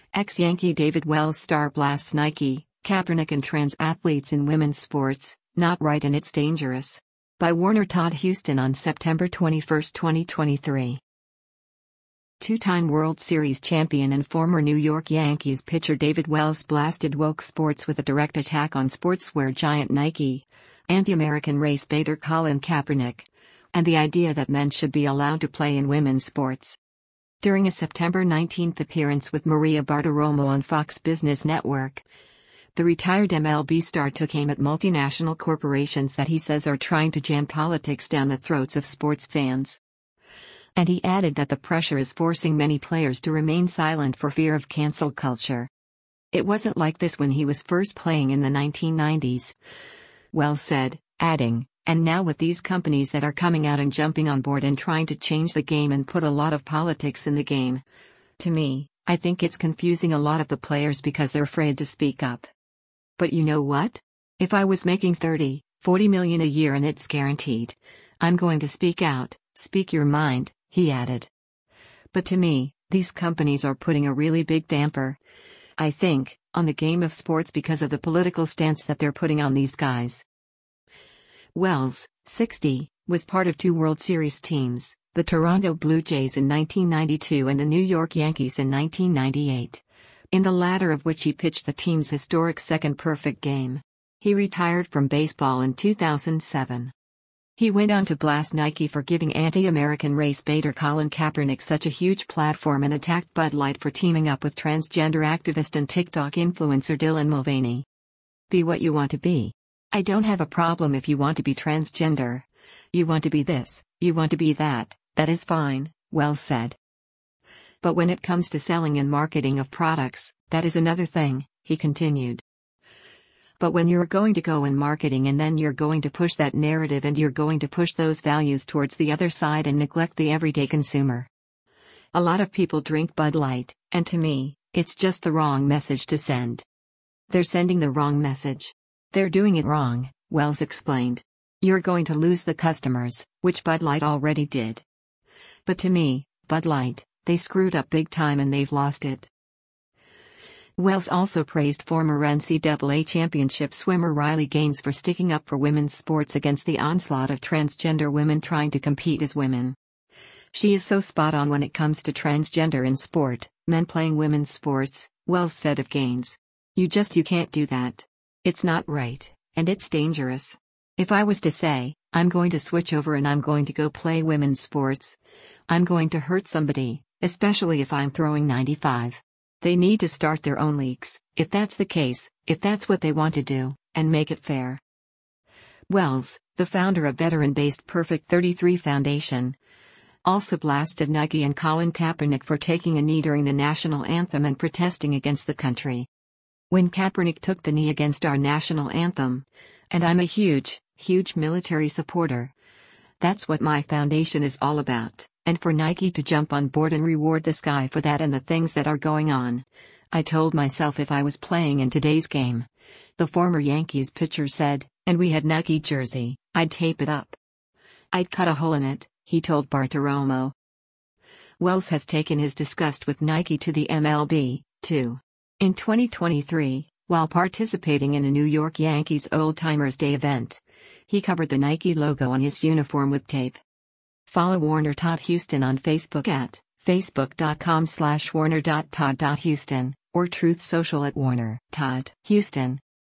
Ex-Yankee David Wells star blasts Nike, Kaepernick and trans athletes in women's sports, not right and it's dangerous. By Warner Todd Houston on September 21, 2023. Two-time World Series champion and former New York Yankees pitcher David Wells blasted woke sports with a direct attack on sportswear giant Nike, anti-American race baiter Colin Kaepernick, and the idea that men should be allowed to play in women's sports. During a September 19 appearance with Maria Bartiromo on Fox Business Network, the retired MLB star took aim at multinational corporations that he says are trying to jam politics down the throats of sports fans. And he added that the pressure is forcing many players to remain silent for fear of cancel culture. It wasn't like this when he was first playing in the 1990s, Wells said, adding, and now with these companies that are coming out and jumping on board and trying to change the game and put a lot of politics in the game. To me, I think it's confusing a lot of the players because they're afraid to speak up. But you know what? If I was making 30, 40 million a year and it's guaranteed, I'm going to speak out, speak your mind, he added. But to me, these companies are putting a really big damper, I think, on the game of sports because of the political stance that they're putting on these guys. Wells, 60, was part of two World Series teams, the Toronto Blue Jays in 1992 and the New York Yankees in 1998. In the latter of which he pitched the team's historic second perfect game. He retired from baseball in 2007. He went on to blast Nike for giving anti-American race baiter Colin Kaepernick such a huge platform and attacked Bud Light for teaming up with transgender activist and TikTok influencer Dylan Mulvaney. Be what you want to be. I don't have a problem if you want to be transgender. You want to be this, you want to be that is fine, Wells said. But when it comes to selling and marketing of products, that is another thing, he continued. But when you're going to go in marketing and then you're going to push that narrative and you're going to push those values towards the other side and neglect the everyday consumer. A lot of people drink Bud Light, and to me, it's just the wrong message to send. They're sending the wrong message. They're doing it wrong, Wells explained. You're going to lose the customers, which Bud Light already did. But to me, Bud Light, they screwed up big time and they've lost it. Wells also praised former NCAA championship swimmer Riley Gaines for sticking up for women's sports against the onslaught of transgender women trying to compete as women. She is so spot on when it comes to transgender in sport, men playing women's sports, Wells said of Gaines. You can't do that. It's not right, and it's dangerous. If I was to say, I'm going to switch over and I'm going to go play women's sports, I'm going to hurt somebody. Especially if I'm throwing 95. They need to start their own leagues, if that's the case, if that's what they want to do, and make it fair. Wells, the founder of veteran-based Perfect 33 Foundation, also blasted Nike and Colin Kaepernick for taking a knee during the national anthem and protesting against the country. When Kaepernick took the knee against our national anthem, and I'm a huge military supporter. That's what my foundation is all about. And for Nike to jump on board and reward this guy for that and the things that are going on. I told myself if I was playing in today's game, the former Yankees pitcher said, and we had Nike jersey, I'd tape it up. I'd cut a hole in it, he told Bartiromo. Wells has taken his disgust with Nike to the MLB, too. In 2023, while participating in a New York Yankees Old Timers Day event, he covered the Nike logo on his uniform with tape. Follow Warner Todd Houston on Facebook at facebook.com/warner.todd.houston or Truth Social at Warner Todd Houston.